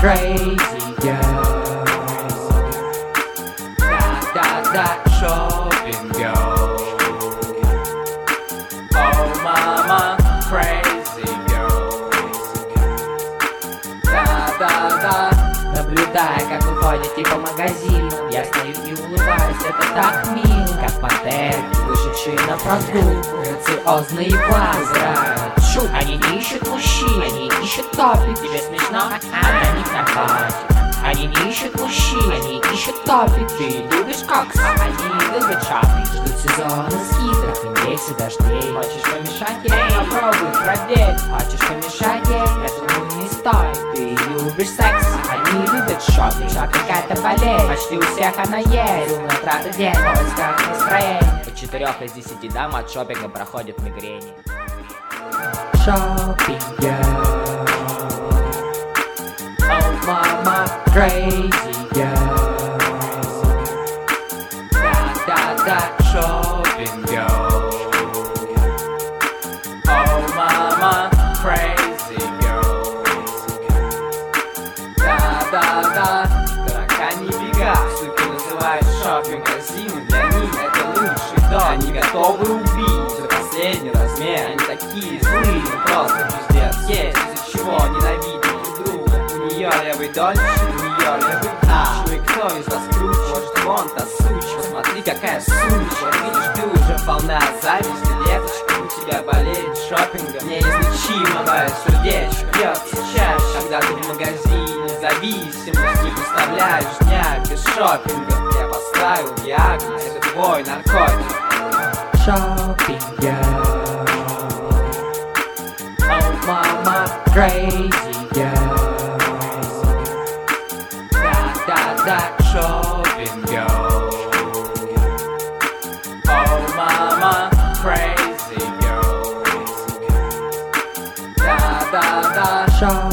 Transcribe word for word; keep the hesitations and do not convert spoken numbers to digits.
crazy girl. Да-да-да, shopping girl. Oh mama, crazy girl. Да-да-да. Наблюдая, как вы ходите по магазинам, я стою и улыбаюсь, это так мило. Как пантерки, вышедшие на прогулку, грациозные глаза. Шут, они не ищут мужчин, они ищут топик. Тебе смешно? А на них находит. Они не ищут мужчин, они ищут топик. Ты любишь кокс, а они любят шопинг. Ждут сезона скидок, индексы дождей. Хочешь помешать ей? Попробуй, проверь. Хочешь помешать ей? Я думаю, не стоит. Ты любишь секс, а они любят шопинг. Шопинг это болезнь, почти у всех она есть. Умная трата денег, в поисках настроения. У четырех из десяти дам от шопинга проходят мигрени. Shopping girl. Oh mama, crazy girl. Да-да-да, shopping girl. Oh mama, crazy girl. Да-да-да. Таракани бега, суки называют шопинг магазин. Для них это лучший дом. Они готовы убить за последний размер. Они такие злые, ну просто пиздец. Есть из-за чего ненавидят друг друга. У нее левый дольше, у нее левый а. И кто из вас круче? Может вон та сучка. Смотри какая сучка. Видишь, ты уже полна зависти. Леточка, у тебя болеет шопингом. Неизлечимо твое сердечко бьется чаще. Когда ты в магазине зависимости выставляешь дня без шопинга. Я поставил диагноз, это твой наркотик. Shopping girl. Oh mama, crazy girl. Да-да-да, shopping girl. Oh mama, crazy girl. Да-да-да, shopping